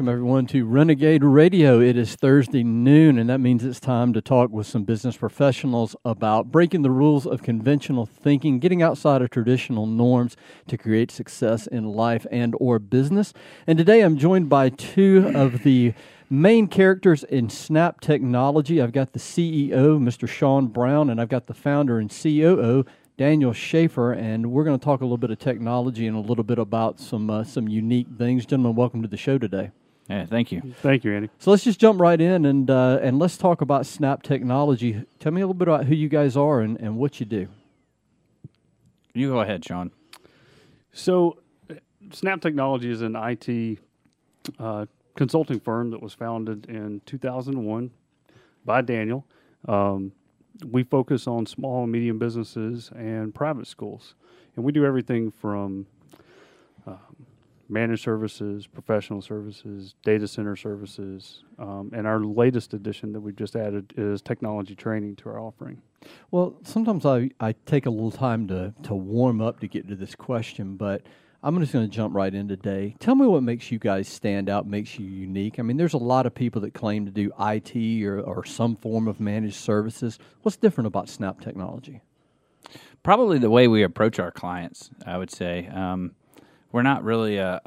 everyone, to Renegade Radio. It is Thursday noon, and that means it's time to talk with some business professionals about breaking the rules of conventional thinking, getting outside of traditional norms to create success in life and or business. And today I'm joined by two of the main characters in Snap Technology. I've got the CEO, Mr. Sean Brown, and I've got the founder and COO, Daniel Schaefer, and we're going to talk a little bit of technology and a little bit about some unique things. Gentlemen, welcome to the show today. Yeah, thank you. Thank you, Andy. So let's just jump right in and let's talk about Snap Technology. Tell me a little bit about who you guys are and what you do. You go ahead, Sean. So, Snap Technology is an IT consulting firm that was founded in 2001 by Daniel. We focus on small and medium businesses and private schools. And we do everything from managed services, professional services, data center services. And our latest addition that we just added is technology training to our offering. Well, sometimes I take a little time to warm up to get to this question, but I'm just going to jump right in today. Tell me what makes you guys stand out, makes you unique. I mean, there's a lot of people that claim to do IT or some form of managed services. What's different about Snap Technology? Probably the way we approach our clients, I would say. We're not really a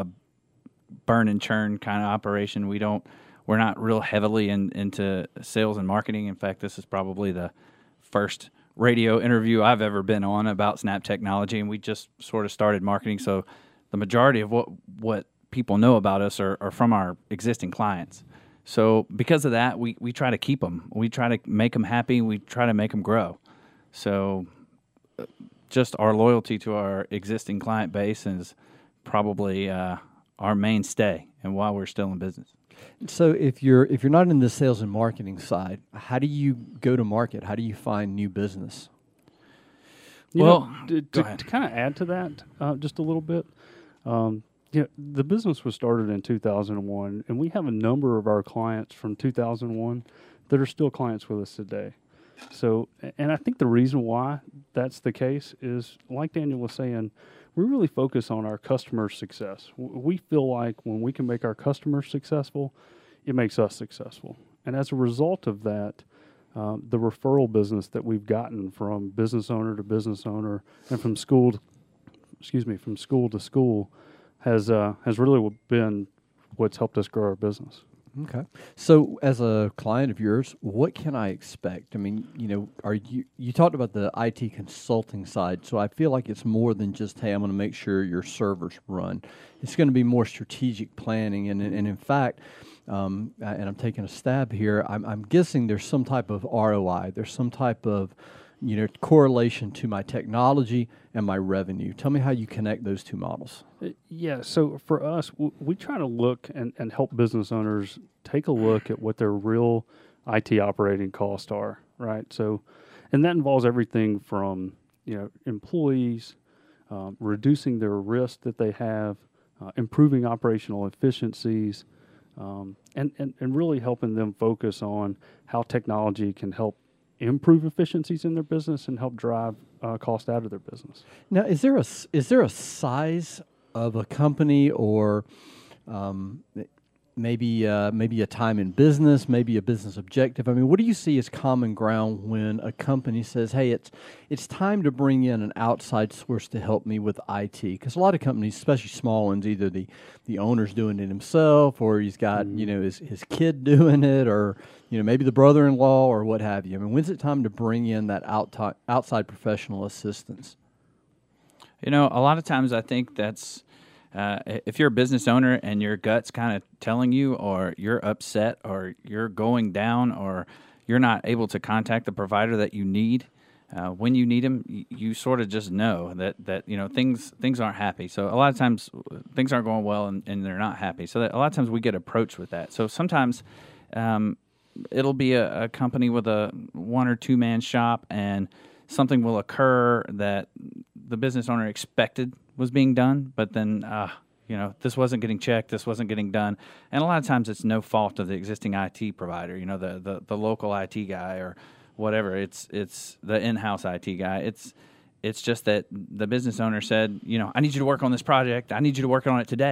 burn and churn kind of operation. We're not real heavily into sales and marketing. In fact, this is probably the first radio interview I've ever been on about Snap Technology, and we just sort of started marketing. So the majority of what people know about us are from our existing clients. So because of that, we try to keep them. We try to make them happy. We try to make them grow. So just our loyalty to our existing client base is probably our mainstay and why we're still in business. So if you're not in the sales and marketing side, how do you go to market? How do you find new business? To kind of add to that just a little bit, the business was started in 2001, and we have a number of our clients from 2001 that are still clients with us today. So, and I think the reason why that's the case is, like Daniel was saying, we really focus on our customer success. We feel like when we can make our customers successful, it makes us successful. And as a result of that, the referral business that we've gotten from business owner to business owner and from school to school has really been what's helped us grow our business. Okay. So as a client of yours, what can I expect? I mean, you talked about the IT consulting side, so I feel like it's more than just, hey, I'm going to make sure your servers run. It's going to be more strategic planning. And in fact, and I'm taking a stab here, I'm guessing there's some type of ROI. There's some type of correlation to my technology and my revenue. Tell me how you connect those two models. Yeah, so for us, we try to look and help business owners take a look at what their real IT operating costs are, right? So, and that involves everything from, employees, reducing their risk that they have, improving operational efficiencies, and really helping them focus on how technology can help improve efficiencies in their business and help drive cost out of their business. Now, is there a size of a company or maybe a time in business, maybe a business objective? I mean, what do you see as common ground when a company says, hey, it's time to bring in an outside source to help me with IT? Because a lot of companies, especially small ones, either the owner's doing it himself or he's got, his kid doing it or, maybe the brother-in-law or what have you. I mean, when's it time to bring in that outside professional assistance? A lot of times I think that's if you're a business owner and your gut's kind of telling you, or you're upset, or you're going down, or you're not able to contact the provider that you need when you need them, you sort of just know that things aren't happy. So a lot of times things aren't going well and they're not happy. So that a lot of times we get approached with that. So sometimes it'll be a company with a 1 or 2 man shop, and something will occur that the business owner expected was being done, but then, this wasn't getting checked, this wasn't getting done. And a lot of times it's no fault of the existing IT provider, the local IT guy or whatever. It's the in-house IT guy. It's just that the business owner said, I need you to work on this project. I need you to work on it today.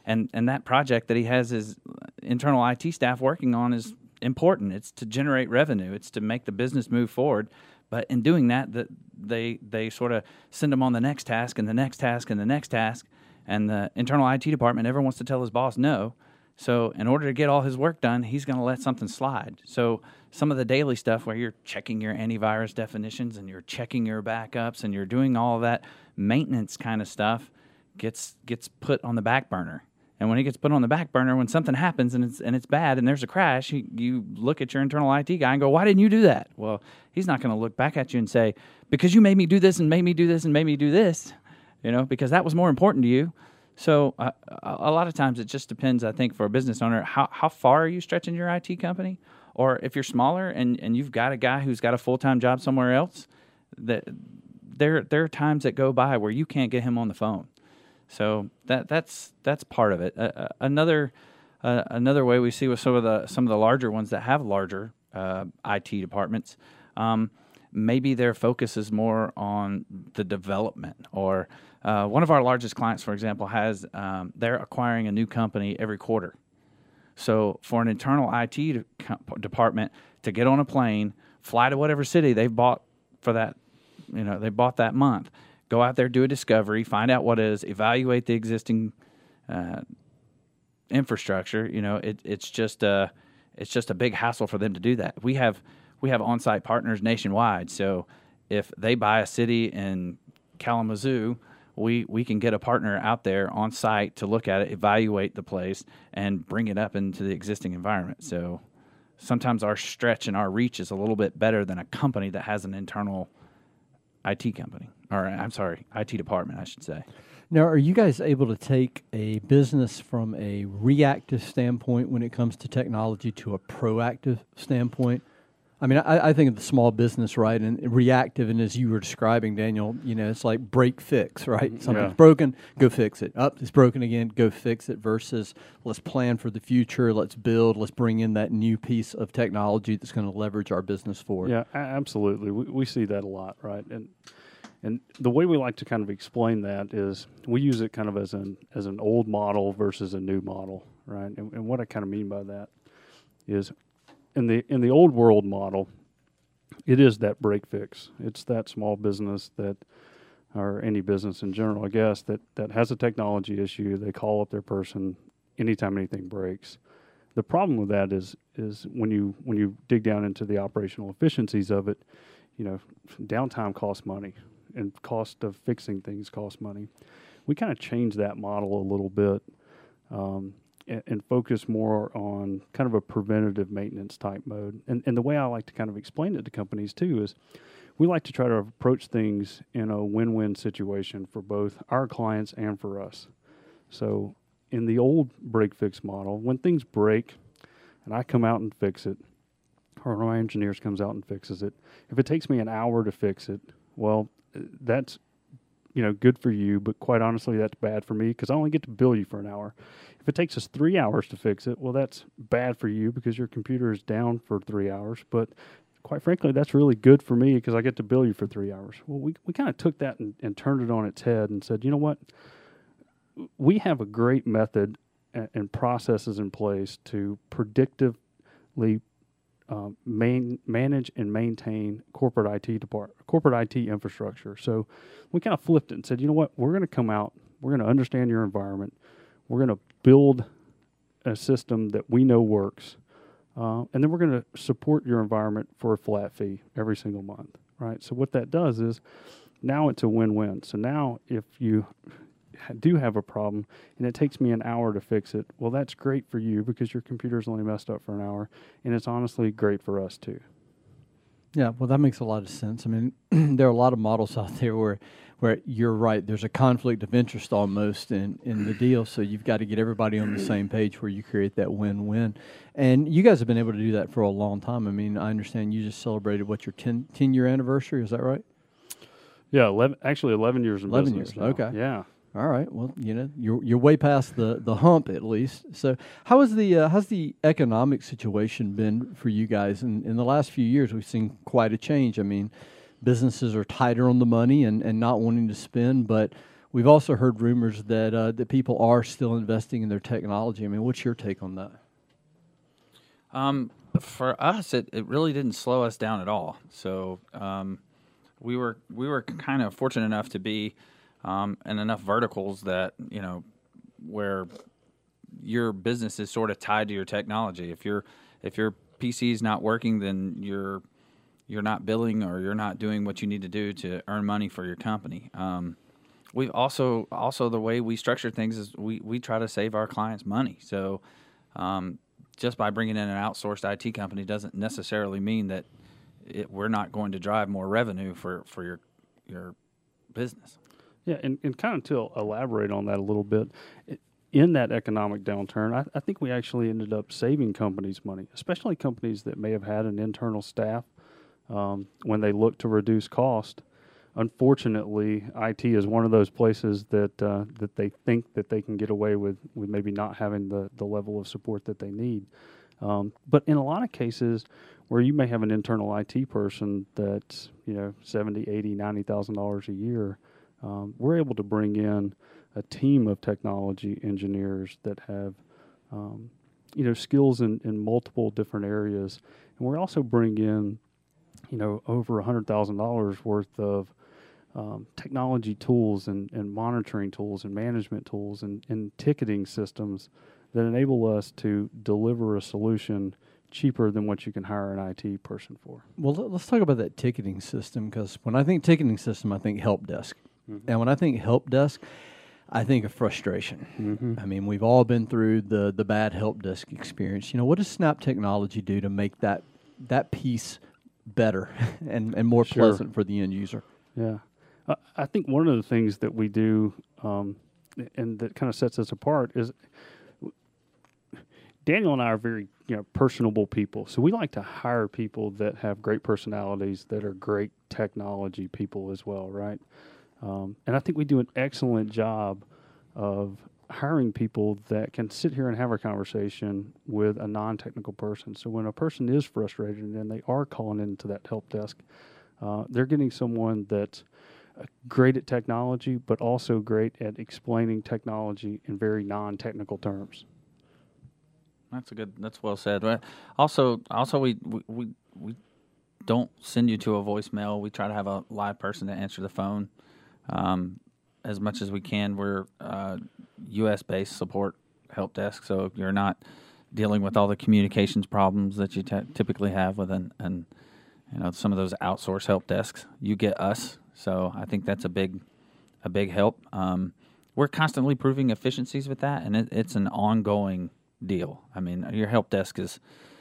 and that project that he has his internal IT staff working on is important. It's to generate revenue. It's to make the business move forward. But in doing that, they sort of send him on the next task and the next task and the next task, and the internal IT department never wants to tell his boss no. So in order to get all his work done, he's going to let something slide. So some of the daily stuff where you're checking your antivirus definitions and you're checking your backups and you're doing all of that maintenance kind of stuff gets put on the back burner. And when it gets put on the back burner, when something happens and it's bad and there's a crash, you look at your internal IT guy and go, "Why didn't you do that?" Well, he's not going to look back at you and say, "Because you made me do this and made me do this and made me do this," because that was more important to you. So a lot of times it just depends, I think, for a business owner, how far are you stretching your IT company? Or if you're smaller and you've got a guy who's got a full-time job somewhere else, that there are times that go by where you can't get him on the phone. So that's part of it. Another way we see with some of the larger ones that have larger IT departments, maybe their focus is more on the development. Or one of our largest clients, for example, has they're acquiring a new company every quarter. So for an internal IT department to get on a plane, fly to whatever city they've bought for that, they bought that month, go out there, do a discovery, find out what it is, evaluate the existing infrastructure. It's just a big hassle for them to do that. We have on-site partners nationwide, so if they buy a city in Kalamazoo, we can get a partner out there on site to look at it, evaluate the place, and bring it up into the existing environment. So sometimes our stretch and our reach is a little bit better than a company that has an internal IT company, or IT department, I should say. Now, are you guys able to take a business from a reactive standpoint when it comes to technology to a proactive standpoint? I mean, I think of the small business, right, and reactive, and as you were describing, Daniel, it's like break, fix, right? Something's broken, go fix it. It's broken again, go fix it, versus let's plan for the future, let's build, let's bring in that new piece of technology that's going to leverage our business forward. Yeah, absolutely. We see that a lot, right? And the way we like to kind of explain that is we use it kind of as an old model versus a new model, right? And what I kind of mean by that is in the old world model, it is that break fix. It's that small business or any business in general, I guess, that has a technology issue. They call up their person anytime anything breaks. The problem with that is when you dig down into the operational efficiencies of it, downtime costs money and cost of fixing things costs money. We kind of change that model a little bit and focus more on kind of a preventative maintenance type mode. And the way I like to kind of explain it to companies too is we like to try to approach things in a win-win situation for both our clients and for us. So in the old break-fix model, when things break and I come out and fix it, or my engineers comes out and fixes it, if it takes me an hour to fix it, well, that's good for you, but quite honestly, that's bad for me because I only get to bill you for an hour. If it takes us 3 hours to fix it, well, that's bad for you because your computer is down for 3 hours. But quite frankly, that's really good for me because I get to bill you for 3 hours. Well, we kind of took that and turned it on its head and said, you know what? We have a great method and processes in place to predictively manage and maintain corporate IT infrastructure. So we kind of flipped it and said, you know what? We're going to come out. We're going to understand your environment. We're going to build a system that we know works, and then we're going to support your environment for a flat fee every single month, right? So what that does is now it's a win-win. So now if you do have a problem and it takes me an hour to fix it, well, that's great for you because your computer's only messed up for an hour, and it's honestly great for us too. Yeah, well, that makes a lot of sense. I mean, there are a lot of models out there where you're right, there's a conflict of interest almost in the deal, so you've got to get everybody on the same page where you create that win-win. And you guys have been able to do that for a long time. I mean, I understand you just celebrated, your 10-year anniversary, is that right? Yeah, 11 years in 11 business years, now. okay. Yeah. All right. Well, you're way past the hump at least. So, how's the economic situation been for you guys? In the last few years, we've seen quite a change. I mean, businesses are tighter on the money and not wanting to spend, but We've also heard rumors that that people are still investing in their technology. I mean, what's your take on that? For us, it really didn't slow us down at all. So we were kind of fortunate enough to be in enough verticals that, where your business is sort of tied to your technology. If your PC is not working, then you're not billing, or you're not doing what you need to do to earn money for your company. We've also the way we structure things is we try to save our clients money. So just by bringing in an outsourced IT company doesn't necessarily mean that we're not going to drive more revenue for your business. Yeah, and kind of to elaborate on that a little bit, in that economic downturn, I think we actually ended up saving companies money, especially companies that may have had an internal staff when they look to reduce cost. Unfortunately, IT is one of those places that that they think that they can get away with maybe not having the level of support that they need. But in a lot of cases where you may have an internal IT person that's $70,000, $80,000, $90,000 a year, we're able to bring in a team of technology engineers that have skills in multiple different areas, and we also bring in over $100,000 worth of technology tools and monitoring tools and management tools and ticketing systems that enable us to deliver a solution cheaper than what you can hire an IT person for. Well, let's talk about that ticketing system, because when I think ticketing system, I think help desk. Mm-hmm. And when I think help desk, I think of frustration. Mm-hmm. I mean, we've all been through the bad help desk experience. What does Snap Technology do to make that piece better and more pleasant for the end user? Yeah. I think one of the things that we do and that kind of sets us apart is Daniel and I are very personable people. So we like to hire people that have great personalities, that are great technology people as well, right? And I think we do an excellent job of hiring people that can sit here and have a conversation with a non-technical person. So when a person is frustrated and they are calling into that help desk, they're getting someone that's great at technology, but also great at explaining technology in very non-technical terms. That's well said. Right? Also, we don't send you to a voicemail. We try to have a live person to answer the phone as much as we can. We're U.S.-based support help desk, so you're not dealing with all the communications problems that you typically have with some of those outsourced help desks. You get us, so I think that's a big help. We're constantly proving efficiencies with that, and it's an ongoing deal. I mean, your help desk is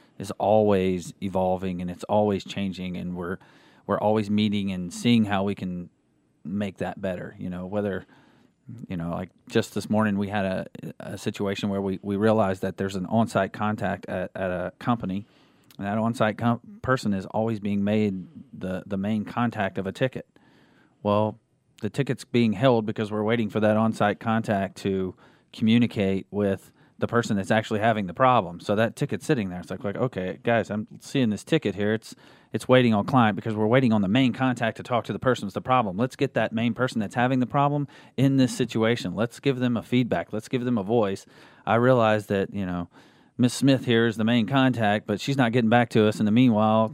always evolving, and it's always changing, and we're always meeting and seeing how we can make that better. Whether like just this morning we had a situation where we realized that there's an on-site contact at a company, and that on-site person is always being made the main contact of a ticket. Well, the ticket's being held because we're waiting for that on-site contact to communicate with the person that's actually having the problem. So that ticket's sitting there. It's like, okay, guys, I'm seeing this ticket here. It's waiting on client because we're waiting on the main contact to talk to the person with the problem. Let's get that main person that's having the problem in this situation. Let's give them a feedback. Let's give them a voice. I realize that, Miss Smith here is the main contact, but she's not getting back to us. In the meanwhile,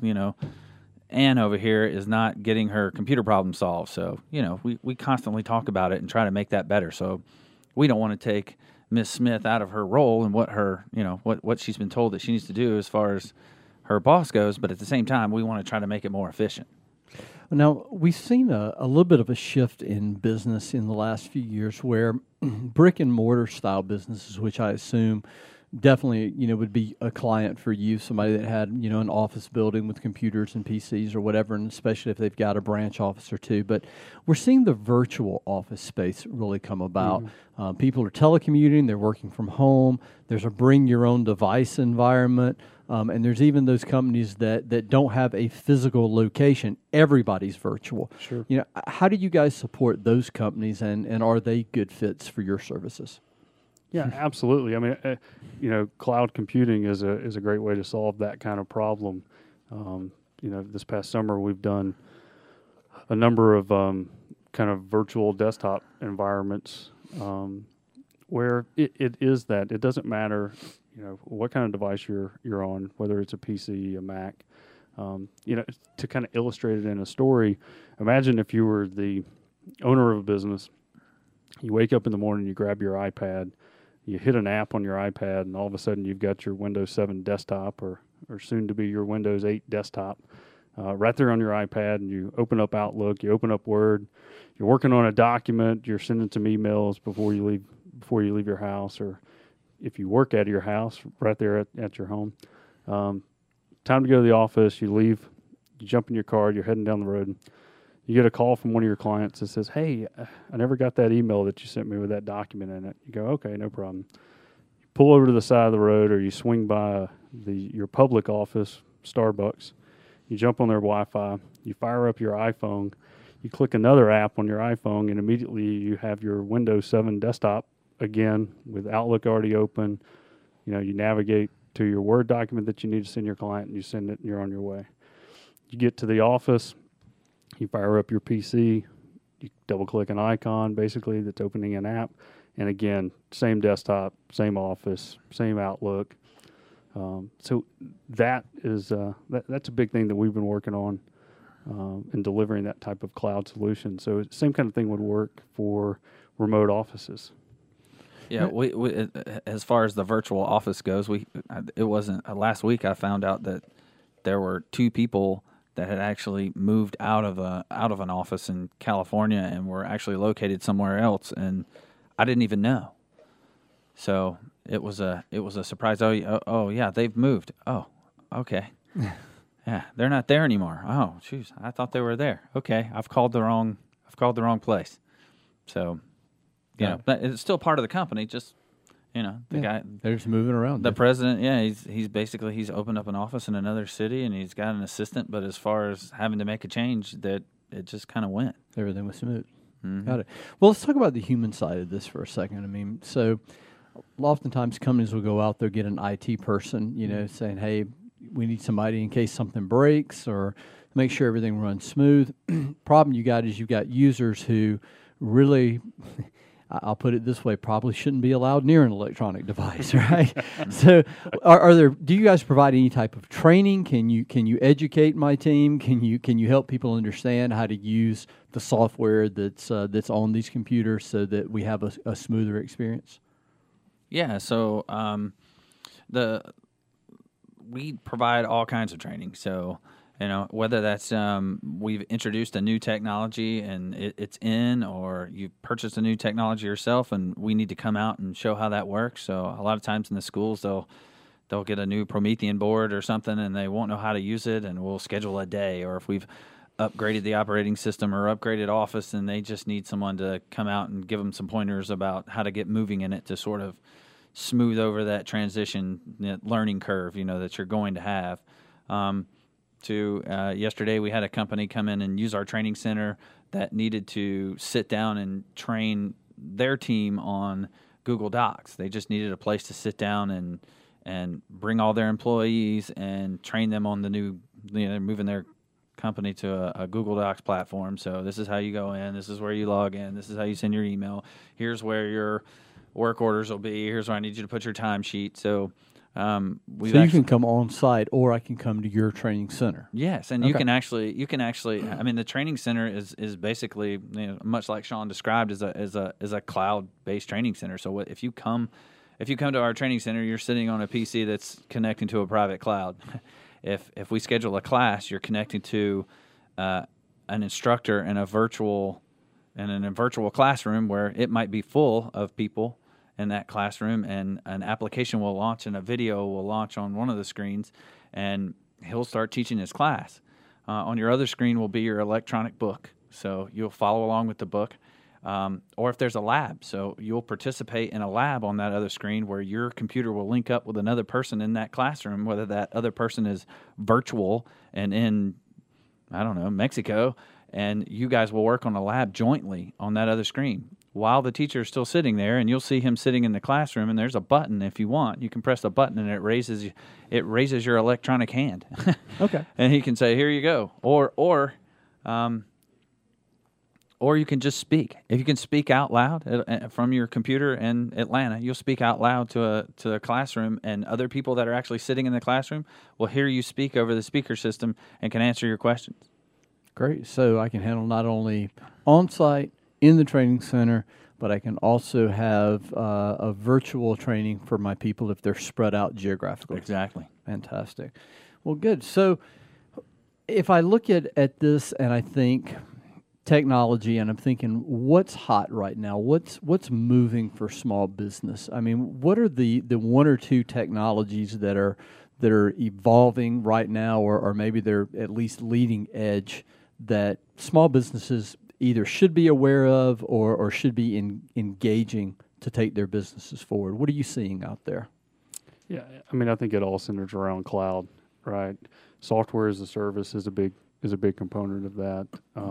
Ann over here is not getting her computer problem solved. So, we constantly talk about it and try to make that better. So we don't want to take Miss Smith out of her role and what her, what she's been told that she needs to do as far as her boss goes, but at the same time, we want to try to make it more efficient. Now, we've seen a little bit of a shift in business in the last few years where brick and mortar style businesses, which I assume definitely, would be a client for you, somebody that had, an office building with computers and PCs or whatever, and especially if they've got a branch office or two. But we're seeing the virtual office space really come about. Mm-hmm. People are telecommuting, they're working from home, there's a bring your own device environment, and there's even those companies that don't have a physical location. Everybody's virtual. Sure. How do you guys support those companies, and are they good fits for your services? Yeah, absolutely. I mean, cloud computing is a great way to solve that kind of problem. This past summer we've done a number of kind of virtual desktop environments where it is that it doesn't matter, what kind of device you're on, whether it's a PC, a Mac. To kind of illustrate it in a story, imagine if you were the owner of a business. You wake up in the morning, you grab your iPad, you hit an app on your iPad, and all of a sudden you've got your Windows 7 desktop or soon to be your Windows 8 desktop right there on your iPad, and you open up Outlook, you open up Word, you're working on a document, you're sending some emails before you leave your house, or if you work out of your house right there at your home. Time to go to the office, you leave, you jump in your car, you're heading down the road. You get a call from one of your clients that says, "Hey, I never got that email that you sent me with that document in it." You go, "Okay, no problem." You pull over to the side of the road, or you swing by your public office, Starbucks. You jump on their Wi-Fi. You fire up your iPhone. You click another app on your iPhone, and immediately you have your Windows 7 desktop again with Outlook already open. You navigate to your Word document that you need to send your client, and you send it, and you're on your way. You get to the office. You fire up your PC, you double-click an icon, basically, that's opening an app. And again, same desktop, same office, same Outlook. So that is that's a big thing that we've been working on in delivering that type of cloud solution. So same kind of thing would work for remote offices. Yeah, we as far as the virtual office goes, it wasn't last week I found out that there were 2 people that had actually moved out of an office in California and were actually located somewhere else, and I didn't even know. So it was a surprise. Oh yeah, they've moved. Oh, okay. Yeah, they're not there anymore. Oh, jeez, I thought they were there. Okay, I've called the wrong place. So, but it's still part of the company. Just guy, they're just moving around. The president, he's opened up an office in another city, and he's got an assistant. But as far as having to make a change, that it just kind of went. Everything was smooth. Mm-hmm. Got it. Well, let's talk about the human side of this for a second. I mean, so oftentimes companies will go out there, get an IT person, saying, "Hey, we need somebody in case something breaks or make sure everything runs smooth." Problem you got is you've got users who really, I'll put it this way, probably shouldn't be allowed near an electronic device, right? So do you guys provide any type of training? Can you educate my team? Can you help people understand how to use the software that's on these computers so that we have a smoother experience? Yeah, so we provide all kinds of training. So, whether that's we've introduced a new technology and it's in, or you've purchased a new technology yourself and we need to come out and show how that works. So a lot of times in the schools, they'll get a new Promethean board or something and they won't know how to use it, and we'll schedule a day. Or if we've upgraded the operating system or upgraded Office and they just need someone to come out and give them some pointers about how to get moving in it to sort of smooth over that transition learning curve, that you're going to have. Yesterday we had a company come in and use our training center that needed to sit down and train their team on Google Docs. They just needed a place to sit down and bring all their employees and train them on the new, they're moving their company to a Google Docs platform. So this is how you go in, this is where you log in, this is how you send your email, here's where your work orders will be, here's where I need you to put your timesheet. So you can come on site, or I can come to your training center. Yes, and okay. you can actually. I mean, the training center is basically much like Sean described as a cloud based training center. So if you come to our training center, you're sitting on a PC that's connecting to a private cloud. If we schedule a class, you're connecting to an instructor in a virtual classroom where it might be full of people in that classroom, and an application will launch and a video will launch on one of the screens, and he'll start teaching his class. On your other screen will be your electronic book, so you'll follow along with the book. Or if there's a lab, so you'll participate in a lab on that other screen where your computer will link up with another person in that classroom, whether that other person is virtual and in, Mexico, and you guys will work on a lab jointly on that other screen while the teacher is still sitting there, and you'll see him sitting in the classroom, and there's a button. If you want, you can press a button and it raises your electronic hand. Okay. And he can say, "Here you go." Or or you can just speak. If you can speak out loud from your computer in Atlanta, you'll speak out loud to a classroom, and other people that are actually sitting in the classroom will hear you speak over the speaker system and can answer your questions. Great. So I can handle not only on-site in the training center, but I can also have a virtual training for my people if they're spread out geographically. Exactly. Fantastic. Well, good. So if I look at this and I think technology, and I'm thinking, what's hot right now? What's moving for small business? I mean, what are the one or two technologies that are evolving right now, or maybe they're at least leading edge that small businesses either should be aware of or should be engaging to take their businesses forward? What are you seeing out there? Yeah, I mean, I think it all centers around cloud, right? Software as a service is a big component of that.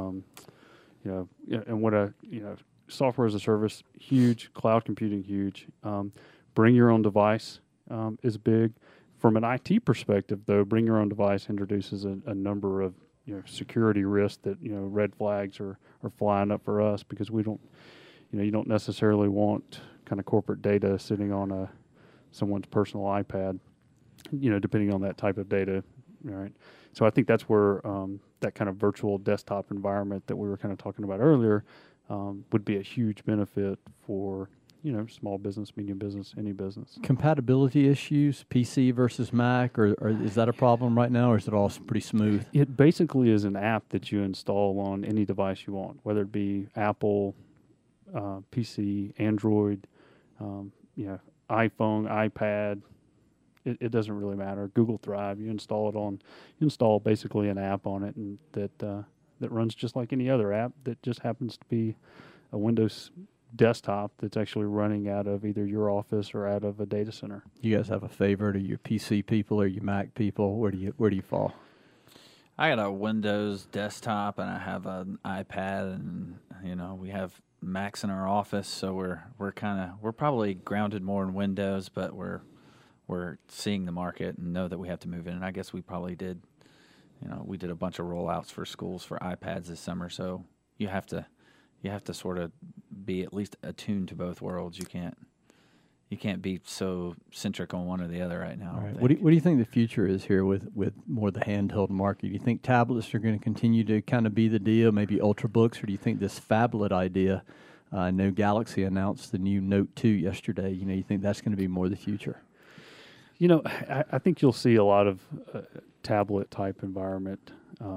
Software as a service, huge. Cloud computing, huge. Bring your own device is big. From an IT perspective, though, bring your own device introduces a number of security risks that red flags are flying up for us, because we don't, you don't necessarily want kind of corporate data sitting on someone's personal iPad, depending on that type of data, right? So I think that's where that kind of virtual desktop environment that we were kind of talking about earlier would be a huge benefit for small business, medium business, any business. Compatibility issues, PC versus Mac, or is that a problem right now, or is it all pretty smooth? It basically is an app that you install on any device you want, whether it be Apple, PC, Android, iPhone, iPad. It doesn't really matter. Google Drive, you install basically an app on it, and that runs just like any other app that just happens to be a Windows desktop that's actually running out of either your office or out of a data center. You guys have a favorite? Are you PC people or you Mac people? Where do you fall? I got a Windows desktop and I have an iPad, and we have Macs in our office, so we're probably grounded more in Windows, but we're seeing the market and know that we have to move in. And I guess we probably did, we did a bunch of rollouts for schools for iPads this summer, so you have to sort of be at least attuned to both worlds. You can't be so centric on one or the other right now. All right. What do you think the future is here with more the handheld market? Do you think tablets are going to continue to kind of be the deal, maybe Ultrabooks, or do you think this phablet idea? I know Galaxy announced the new Note 2 yesterday. You think that's going to be more the future? I think you'll see a lot of tablet type environment.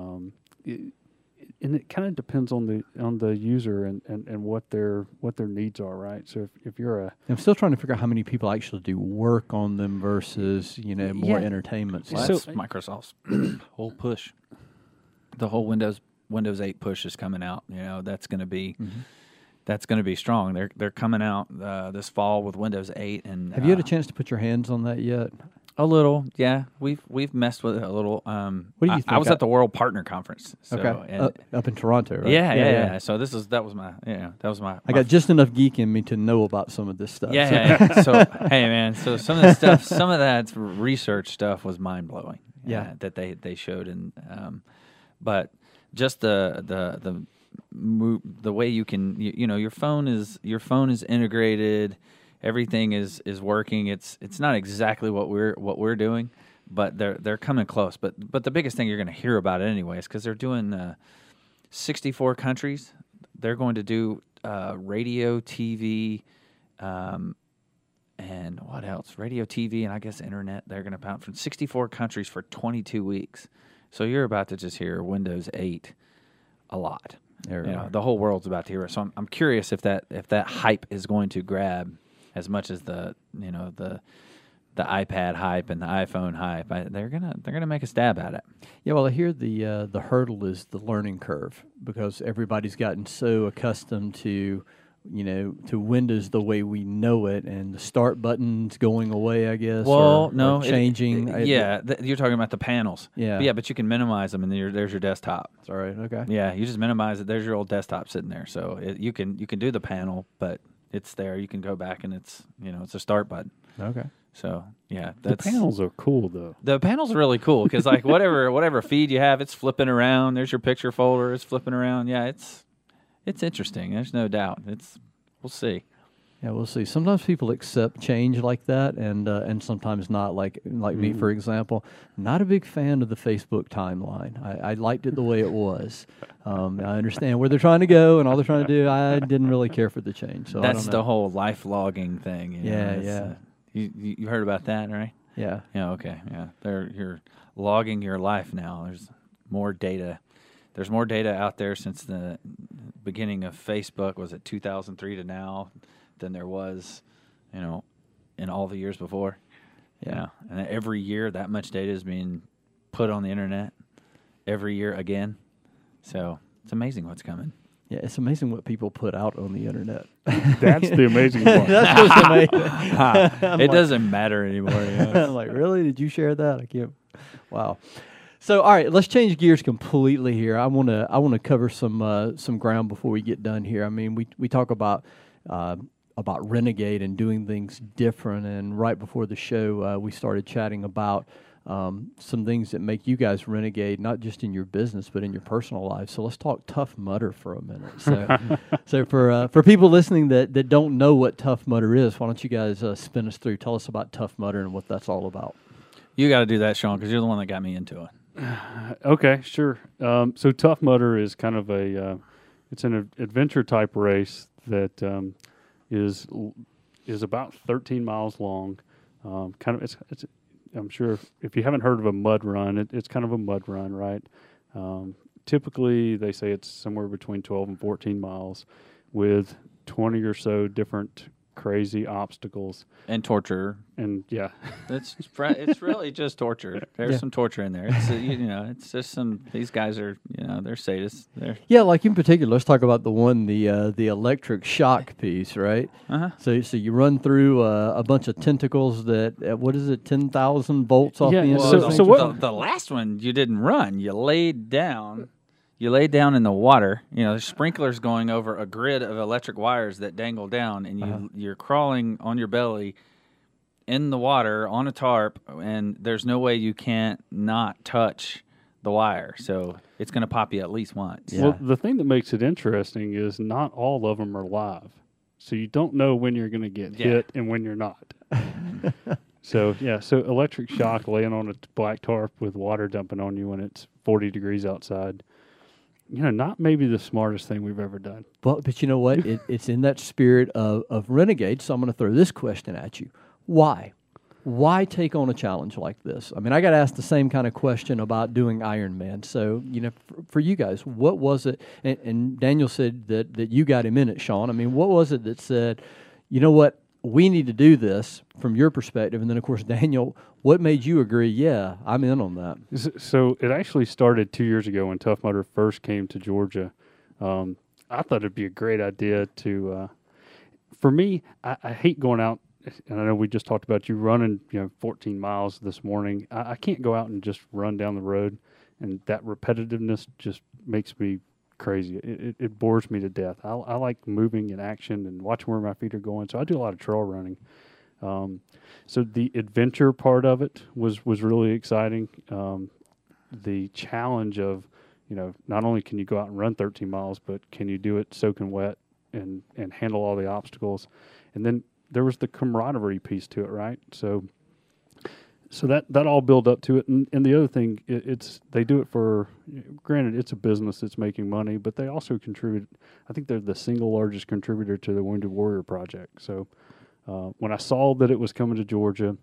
And it kind of depends on the user and what their needs are, right? So if you're I'm still trying to figure out how many people actually do work on them versus more entertainment. Well, that's Microsoft's whole push. The whole Windows 8 push is coming out. That's going to be that's going to be strong. They're coming out this fall with Windows 8. And have you had a chance to put your hands on that yet? A little, yeah. We've messed with it a little. What do you think? I was at the World Partner Conference. So, okay, up in Toronto, right? Yeah. So that was my. I got just enough geek in me to know about some of this stuff. Yeah. So hey, man. So some of the stuff, some of that research stuff was mind blowing. Yeah, that they showed, and but just the way you can, your phone is integrated. Everything is working. It's not exactly what we're doing, but they're coming close. But the biggest thing you're going to hear about it anyway is because they're doing 64 countries. They're going to do radio, TV, and what else? Radio, TV, and I guess internet. They're going to pound from 64 countries for 22 weeks. So you're about to just hear Windows 8 a lot. The whole world's about to hear it. So I'm curious if that hype is going to grab as much as the iPad hype and the iPhone hype. They're gonna make a stab at it. Yeah, well, I hear the hurdle is the learning curve, because everybody's gotten so accustomed to Windows the way we know it, and the start button's going away, I guess. Well, or changing. You're talking about the panels. Yeah, but you can minimize them, and there's your desktop. That's all right. Okay. Yeah, you just minimize it. There's your old desktop sitting there, so you can do the panel, but it's there. You can go back, and it's a start button. Okay. So yeah, the panels are cool though. The panels are really cool because whatever feed you have, it's flipping around. There's your picture folder. It's flipping around. Yeah, It's interesting. There's no doubt. We'll see. Yeah, we'll see. Sometimes people accept change like that, and sometimes not. Like me, for example, not a big fan of the Facebook timeline. I liked it the way it was. I understand where they're trying to go and all they're trying to do. I didn't really care for the change. So that's I don't know. the whole life logging thing. Yeah. You heard about that, right? Yeah. Yeah. Okay. Yeah. You're logging your life now. There's more data. There's more data out there since the beginning of Facebook. Was it 2003 to now? Than there was, in all the years before. Yeah. And every year that much data is being put on the internet every year again. So it's amazing what's coming. Yeah, it's amazing what people put out on the internet. That's the amazing part. That's what's amazing. It doesn't matter anymore. I'm like, really? Did you share that? I can't. Wow. So, all right, let's change gears completely here. I want to cover some ground before we get done here. I mean, we talk about Renegade and doing things different. And right before the show, we started chatting about some things that make you guys Renegade, not just in your business, but in your personal life. So let's talk Tough Mudder for a minute. So for people listening that don't know what Tough Mudder is, why don't you guys spin us through? Tell us about Tough Mudder and what that's all about. You got to do that, Sean, because you're the one that got me into it. Okay, sure. So Tough Mudder is kind of it's an adventure type race that is about 13 miles long. It's I'm sure if you haven't heard of a mud run, it's kind of a mud run, right? Typically, they say it's somewhere between 12 and 14 miles with 20 or so different crazy obstacles. And torture. And, yeah. It's really just torture. There's some torture in there. It's it's just these guys are, they're sadists. Like in particular, let's talk about the electric shock piece, right? Uh-huh. So you run through a bunch of tentacles that, what is it, 10,000 volts off the end well, of so what? The last one, you didn't run. You laid down. You laid down in the water. There's sprinklers going over a grid of electric wires that dangle down, and you're crawling on your belly in the water on a tarp, and there's no way you can't not touch the wire. So it's going to pop you at least once. Yeah. Well, the thing that makes it interesting is not all of them are live. So you don't know when you're going to get hit and when you're not. So electric shock, laying on a black tarp with water dumping on you when it's 40 degrees outside. Not maybe the smartest thing we've ever done. But you know what? It's in that spirit of Renegade, so I'm going to throw this question at you. Why? Why take on a challenge like this? I mean, I got asked the same kind of question about doing Ironman. So, for you guys, what was it? And Daniel said that you got him in it, Sean. I mean, what was it that said, you know what, we need to do this from your perspective? And then, of course, Daniel, what made you agree, yeah, I'm in on that? So it actually started 2 years ago when Tough Mudder first came to Georgia. I thought it'd be a great idea to, for me, I hate going out, and I know we just talked about you running, 14 miles this morning. I can't go out and just run down the road, and that repetitiveness just makes me crazy. It bores me to death. I like moving and action and watching where my feet are going, so I do a lot of trail running. So the adventure part of it was really exciting. The challenge of, not only can you go out and run 13 miles, but can you do it soaking wet and handle all the obstacles? And then there was the camaraderie piece to it, right? So that all built up to it. And the other thing, they do it for, granted, it's a business that's making money, but they also contribute. I think they're the single largest contributor to the Wounded Warrior Project. So when I saw that it was coming to Georgia,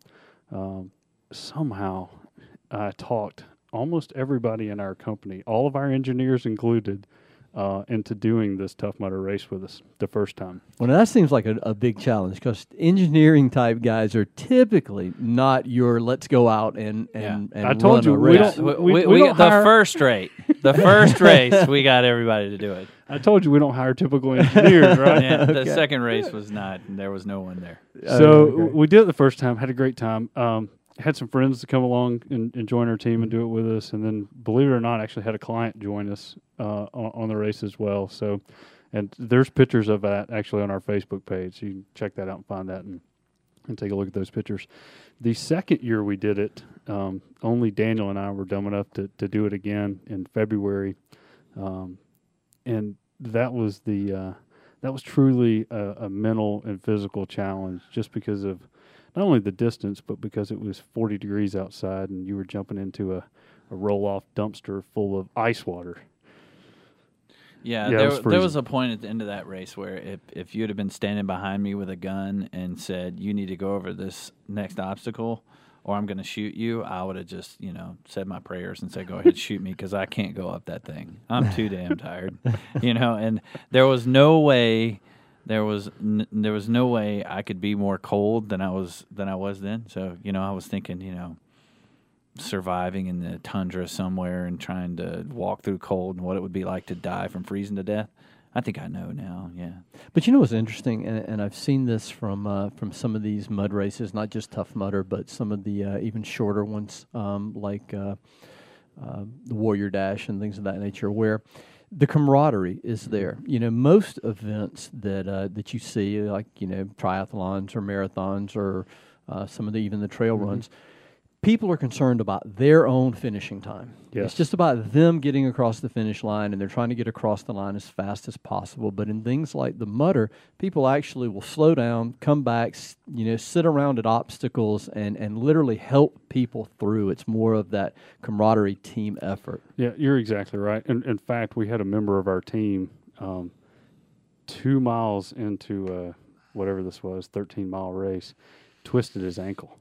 somehow I talked almost everybody in our company, all of our engineers included, into doing this Tough Mudder race with us the first time. Well, now that seems like a big challenge because engineering type guys are typically not your let's go out and I told you, run a race. we don't the hire, first race. The first race, we got everybody to do it. I told you we don't hire typical engineers, right? Yeah, the second race was not. There was no one there. So we did it the first time, had a great time. Had some friends to come along and join our team and do it with us. And then, believe it or not, actually had a client join us on the race as well. So, and there's pictures of that actually on our Facebook page. So you can check that out and find that and take a look at those pictures. The second year we did it, only Daniel and I were dumb enough to do it again in February. And that was that was truly a mental and physical challenge, just because of not only the distance, but because it was 40 degrees outside and you were jumping into a roll-off dumpster full of ice water. Yeah, there was a point at the end of that race where if you had been standing behind me with a gun and said, you need to go over this next obstacle or I'm going to shoot you, I would have just, said my prayers and said, go ahead, shoot me, because I can't go up that thing. I'm too damn tired, and there was no way I could be more cold than I was then. So, I was thinking, surviving in the tundra somewhere and trying to walk through cold and what it would be like to die from freezing to death. I think I know now, yeah. But what's interesting, and I've seen this from some of these mud races, not just Tough Mudder, but some of the even shorter ones, like the Warrior Dash and things of that nature, where the camaraderie is there. Most events that you see, like triathlons or marathons or some of even the trail runs, people are concerned about their own finishing time. Yes. It's just about them getting across the finish line, and they're trying to get across the line as fast as possible. But in things like the Mudder, people actually will slow down, come back, sit around at obstacles, and literally help people through. It's more of that camaraderie team effort. Yeah, you're exactly right. And in fact, we had a member of our team 2 miles into whatever this was, 13-mile race, twisted his ankle.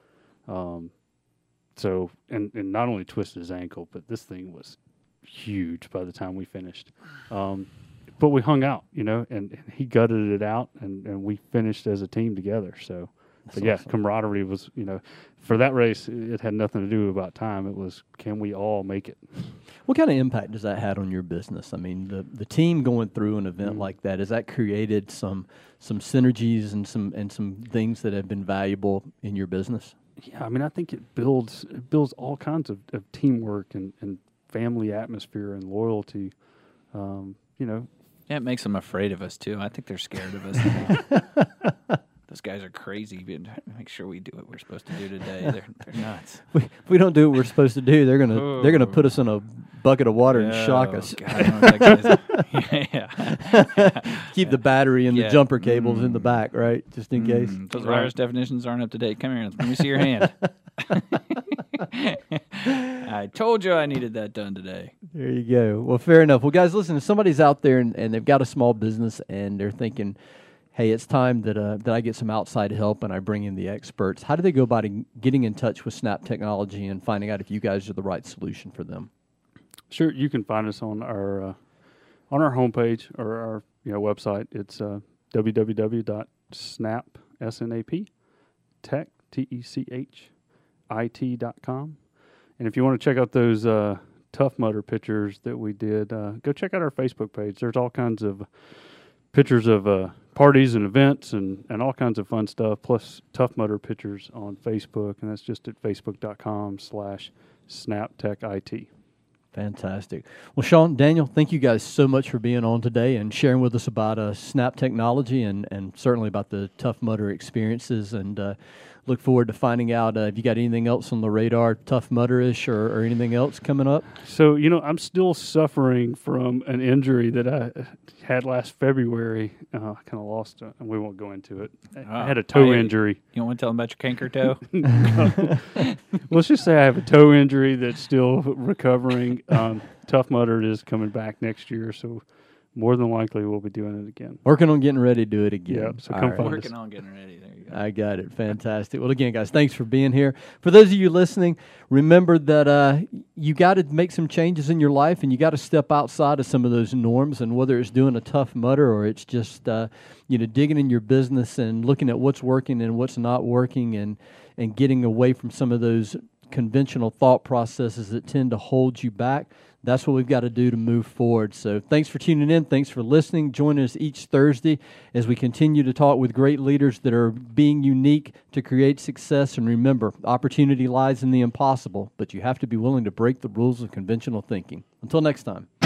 So, and not only twisted his ankle, but this thing was huge by the time we finished. But we hung out, and he gutted it out, and we finished as a team together. So, but yeah, awesome. Camaraderie was, for that race, it had nothing to do about time. It was, can we all make it? What kind of impact does that have on your business? I mean, the team going through an event like that, has that created some synergies and some things that have been valuable in your business? Yeah, I mean, I think it builds all kinds of teamwork and family atmosphere and loyalty. Yeah, it makes them afraid of us too. I think they're scared of us. Those guys are crazy. Make sure we do what we're supposed to do today. They're nuts. If we don't do what we're supposed to do, they're gonna put us in a bucket of water and shock us. God, I don't know that guy's Keep the battery and the jumper cables in the back, right? Just in case. Those virus definitions aren't up to date. Come here, let me see your hand. I told you I needed that done today. There you go. Well, fair enough. Well, guys, listen, if somebody's out there and they've got a small business and they're thinking, hey, it's time that I get some outside help and I bring in the experts, how do they go about getting in touch with Snap Technology and finding out if you guys are the right solution for them? Sure, you can find us on our homepage or our website. It's www.snaptechit.com. And if you want to check out those Tough Mudder pictures that we did, go check out our Facebook page. There's all kinds of pictures of parties and events and all kinds of fun stuff, plus Tough Mudder pictures on Facebook, and that's just at facebook.com/snaptechit. Fantastic. Well, Sean, Daniel, thank you guys so much for being on today and sharing with us about Snap Technology and certainly about the Tough Mudder experiences, and look forward to finding out if you got anything else on the radar, Tough Mudder-ish or anything else coming up. So, I'm still suffering from an injury that I had last February. I kind of lost it, and we won't go into it. I had a toe injury. You don't want to tell them about your canker toe? Let's just say I have a toe injury that's still recovering. Tough Mudder is coming back next year, so more than likely we'll be doing it again. Working on getting ready to do it again. Yeah, so come find us. Working on getting ready. There you go. I got it. Fantastic. Well, again, guys, thanks for being here. For those of you listening, remember that you got to make some changes in your life, and you got to step outside of some of those norms. And whether it's doing a Tough Mudder or it's just digging in your business and looking at what's working and what's not working, and getting away from some of those conventional thought processes that tend to hold you back. That's what we've got to do to move forward. So thanks for tuning in. Thanks for listening. Join us each Thursday as we continue to talk with great leaders that are being unique to create success. And remember, opportunity lies in the impossible, but you have to be willing to break the rules of conventional thinking. Until next time.